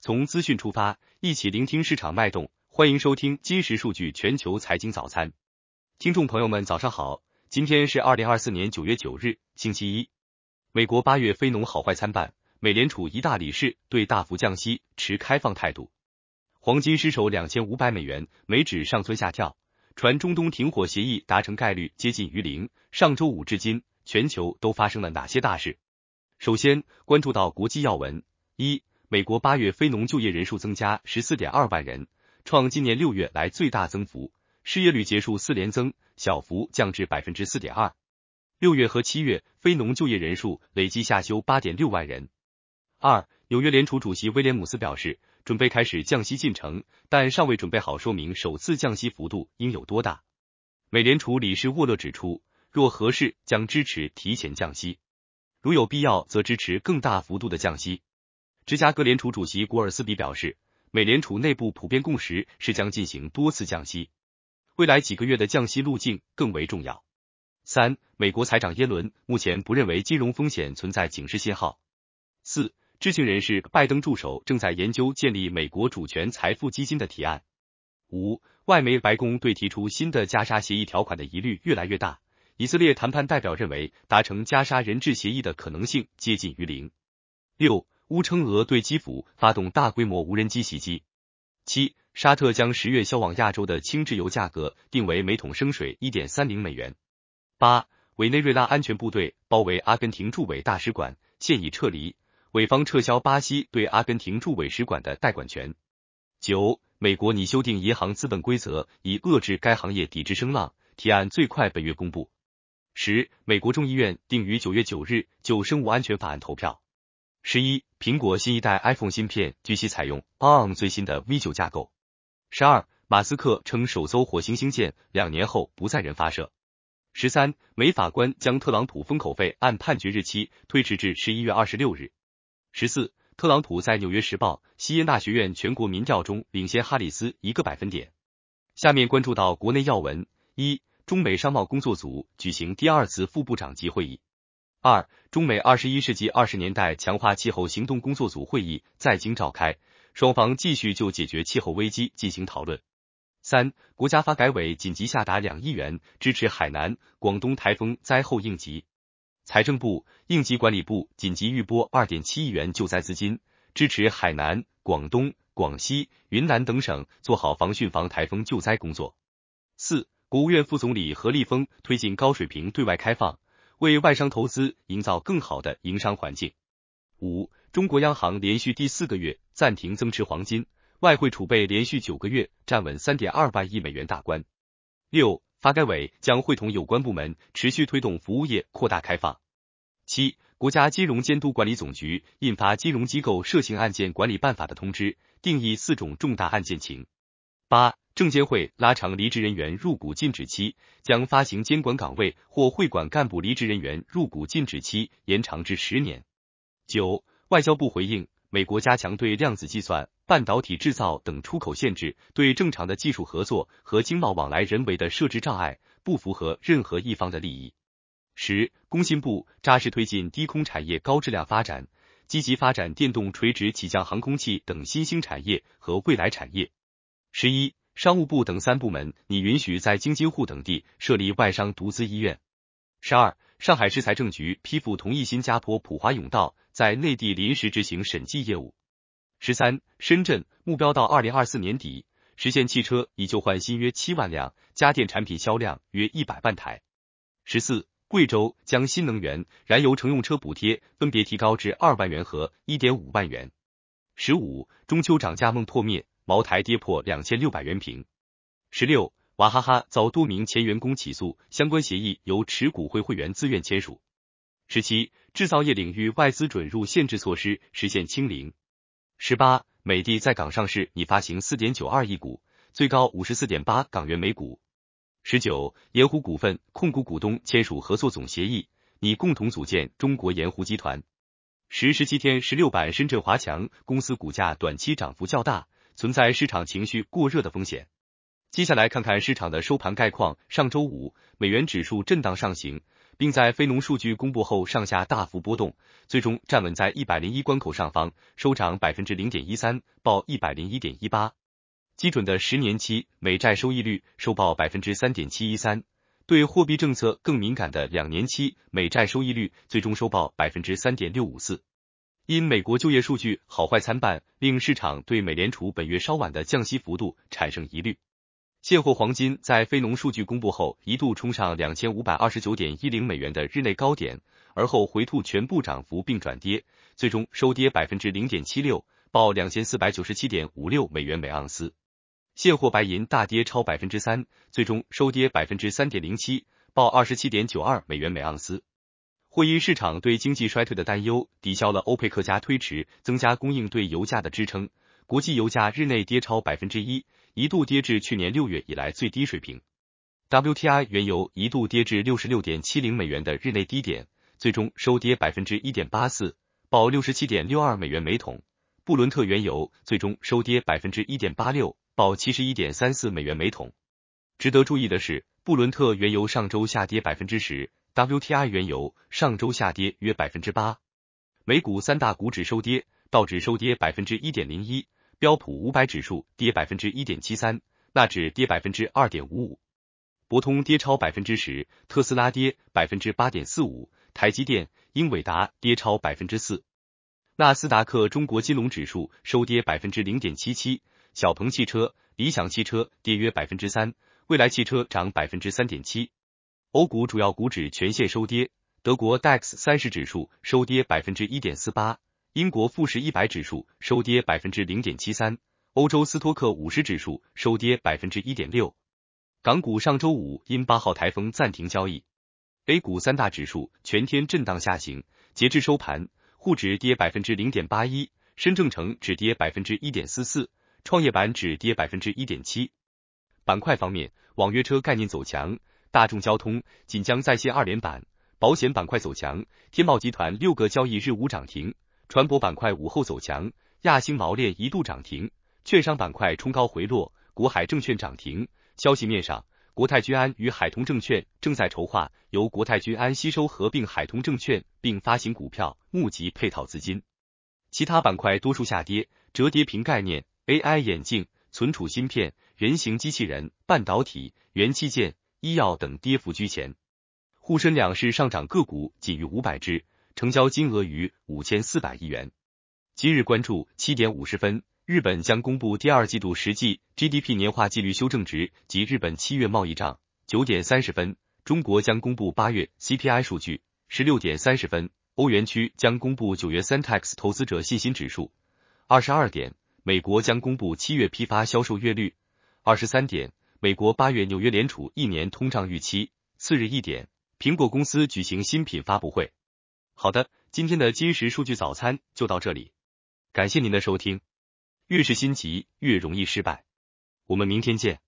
从资讯出发，一起聆听市场脉动。欢迎收听今时数据全球财经早餐。听众朋友们早上好，今天是2024年9月9日，星期一。美国8月非农好坏参半，美联储一大理事对大幅降息持开放态度。黄金失守2500美元，美指上蹿下跳，传中东停火协议达成概率接近于零。上周五至今，全球都发生了哪些大事？首先关注到国际要闻。一、美国8月非农就业人数增加 14.2 万人，创今年6月来最大增幅，失业率结束4连增，小幅降至 4.2%。6月和7月非农就业人数累计下修 8.6 万人。二、纽约联储主席威廉姆斯表示，准备开始降息进程，但尚未准备好说明首次降息幅度应有多大。美联储理事沃勒指出，若合适将支持提前降息，如有必要则支持更大幅度的降息。芝加哥联储主席古尔斯比表示，美联储内部普遍共识是将进行多次降息，未来几个月的降息路径更为重要。三、美国财长耶伦目前不认为金融风险存在警示信号。四、知情人士拜登助手正在研究建立美国主权财富基金的提案。五、外媒白宫对提出新的加沙协议条款的疑虑越来越大，以色列谈判代表认为达成加沙人质协议的可能性接近于零。六、乌称俄对基辅发动大规模无人机袭击。七、沙特将10月销往亚洲的轻质油价格定为每桶升水 1.30 美元。八、委内瑞拉安全部队包围阿根廷驻委大使馆，现已撤离，委方撤销巴西对阿根廷驻委使馆的代管权。九、美国拟修订银行资本规则，以遏制该行业抵制声浪，提案最快本月公布。十、美国众议院定于9月9日就生物安全法案投票。11、苹果新一代 iPhone 芯片据悉采用 ARM 最新的 V9 架构。12、马斯克称首艘火星星舰2年后不载人发射。13、美法官将特朗普封口费按判决日期推迟至11月26日。14、特朗普在纽约时报西耶纳学院全国民调中领先哈里斯1个百分点。下面关注到国内要闻。一、中美商贸工作组举行第2次副部长级会议。二、中美21世纪20年代强化气候行动工作组会议在京召开，双方继续就解决气候危机进行讨论。三、国家发改委紧急下达2亿元支持海南、广东台风灾后应急。财政部、应急管理部紧急预拨 2.7 亿元救灾资金，支持海南、广东、广西、云南等省做好防汛防台风救灾工作。四、国务院副总理何立峰推进高水平对外开放，为外商投资营造更好的营商环境。五、中国央行连续第4个月暂停增持黄金，外汇储备连续9个月站稳 3.2 万亿美元大关。六、发改委将会同有关部门持续推动服务业扩大开放。七、国家金融监督管理总局印发《金融机构涉刑案件管理办法》的通知，定义4种重大案件情。八、证监会拉长离职人员入股禁止期，将发行监管岗位或会管干部离职人员入股禁止期延长至10年。九、外交部回应，美国加强对量子计算、半导体制造等出口限制，对正常的技术合作和经贸往来人为的设置障碍，不符合任何一方的利益。十、工信部扎实推进低空产业高质量发展，积极发展电动垂直起降航空器等新兴产业和未来产业。11、商务部等3部门拟允许在京津沪等地设立外商独资医院。12、上海市财政局批复同意新加坡普华永道在内地临时执行审计业务。13、深圳目标到2024年底实现汽车已旧换新约7万辆，家电产品销量约100万台。14、贵州将新能源燃油乘用车补贴分别提高至2万元和 1.5 万元。15、中秋涨价梦破灭，茅台跌破2600元瓶。16、娃哈哈遭多名前员工起诉，相关协议由持股会会员自愿签署。17、制造业领域外资准入限制措施实现清零。18、美的在港上市拟发行 4.92 亿股，最高 54.8 港元每股。19、盐湖股份控股股东签署合作总协议，拟共同组建中国盐湖集团。17天16版深圳华强公司股价短期涨幅较大，存在市场情绪过热的风险。接下来看看市场的收盘概况。上周五，美元指数震荡上行， 并在非农数据公布后上下大幅波动，最终站稳在101关口上方，收涨 0.13%， 报 101.18。基准的10年期美债收益率收报 3.713%， 对货币政策更敏感的2年期美债收益率最终收报 3.654%。因美国就业数据好坏参半，令市场对美联储本月稍晚的降息幅度产生疑虑。现货黄金在非农数据公布后一度冲上 2529.10 美元的日内高点，而后回吐全部涨幅并转跌，最终收跌 0.76%， 报 2497.56 美元每盎司。现货白银大跌超 3%， 最终收跌 3.07%， 报 27.92 美元每盎司。或因市场对经济衰退的担忧抵消了欧佩克加推迟增加供应对油价的支撑，国际油价日内跌超 1%， 一度跌至去年6月以来最低水平。WTI 原油一度跌至 66.70 美元的日内低点，最终收跌 1.84%， 报 67.62 美元每桶。布伦特原油最终收跌 1.86%， 报 71.34 美元每桶。值得注意的是，布伦特原油上周下跌 10%，WTI 原油上周下跌约 8%。美股三大股指收跌，道指收跌 1.01%， 标普500指数跌 1.73%， 纳指跌 2.55%。博通跌超 10%， 特斯拉跌 8.45%， 台积电、英伟达跌超 4%。纳斯达克中国金融指数收跌 0.77%， 小鹏汽车、理想汽车跌约 3%， 蔚来汽车涨 3.7%。欧股主要股指全线收跌，德国 DAX 30指数收跌 1.48%， 英国富时100指数收跌 0.73%， 欧洲斯托克50指数收跌 1.6%。港股上周五因8号台风暂停交易。A 股三大指数全天震荡下行，截至收盘，沪指跌 0.81%， 深证成指跌 1.44%， 创业板指跌 1.7%。板块方面，网约车概念走强，大众交通、锦江在线2连板，保险板块走强，天茂集团6个交易日无涨停，船舶板块午后走强，亚星毛链一度涨停，券商板块冲高回落，国海证券涨停。消息面上，国泰君安与海通证券正在筹划由国泰君安吸收合并海通证券，并发行股票募集配套资金。其他板块多数下跌，折叠屏概念、AI 眼镜、存储芯片、人形机器人、半导体、元器件、医药等跌幅居前。沪深两市上涨个股仅逾500只，成交金额逾5400亿元。今日关注7点50分，日本将公布第二季度实际 GDP 年化季率修正值及日本7月贸易账。9点30分，中国将公布8月 CPI 数据。16点30分，欧元区将公布9月 Centex 投资者信心指数。22点，美国将公布7月批发销售月率。23点，美国8月纽约联储1年通胀预期。次日1点，苹果公司举行新品发布会。好的，今天的今时数据早餐就到这里，感谢您的收听。越是心急，越容易失败。我们明天见。